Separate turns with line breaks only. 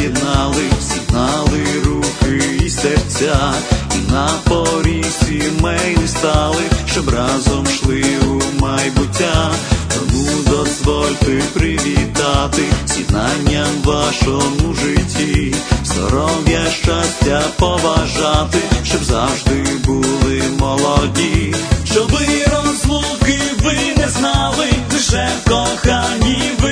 з'єднали руки і серця, і на поріг сімейний стали, щоб разом йшли у майбуття. Тому дозвольте привітати з'єднанням в вашому житті, здоров'я, щастя побажати, щоб завжди були молоді. Щоби розлуки ви не знали, лише в коханні ви